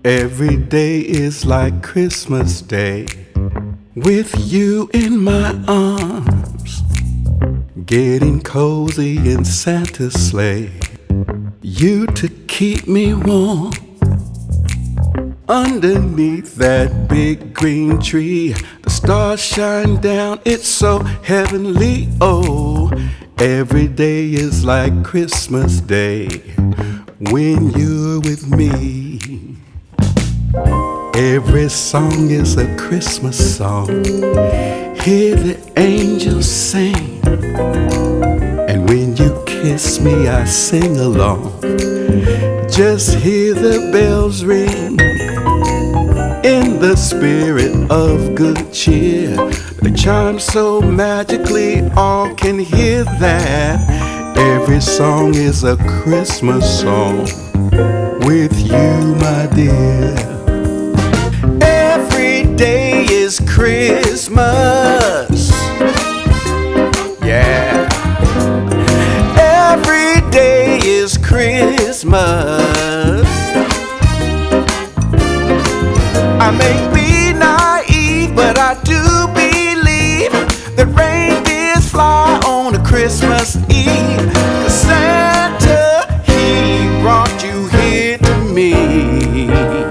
Every day is like Christmas Day, with you in my arms, getting cozy in Santa's sleigh, you to keep me warm. Underneath that big green tree, the stars shine down, it's so heavenly. Oh, every day is like Christmas Day when you're with me. Every song is a Christmas song. Hear the angels sing, and when you kiss me I sing along. Just hear the bells ring, in the spirit of good cheer. They chime so magically, all can hear that. Every song is a Christmas song with you, my dear. Every day is Christmas, yeah. Every day is Christmas. I may be naive, but I do believe that reindeers fly on a Christmas Eve. 'Cause Santa, he brought you here to me.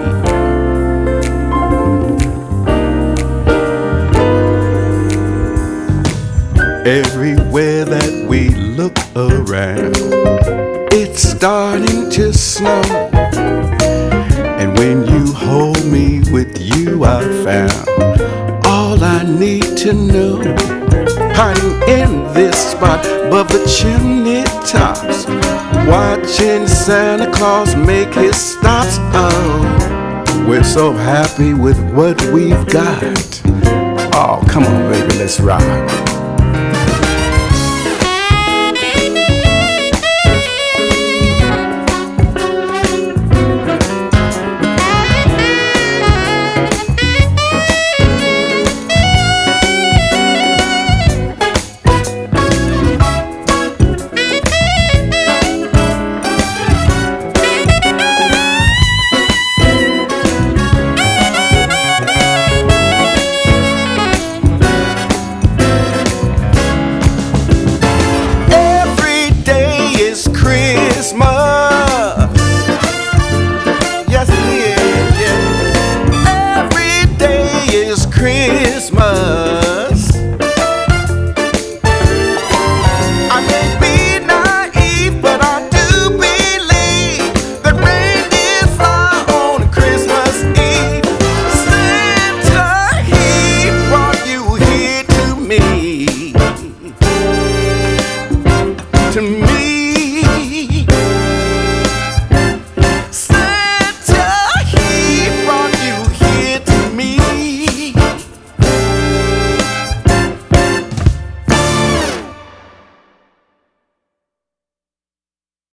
Everywhere that we look around, it's starting to snow. And when you hold me, with you I found all I need to know. Hiding in this spot above the chimney tops, watching Santa Claus make his stops. Oh, we're so happy with what we've got. Oh, come on, baby, let's rock. Yes, it is, yeah. Every day is Christmas. I may be naive, but I do believe that reindeers fly on Christmas Eve. Santa, he brought you here to me.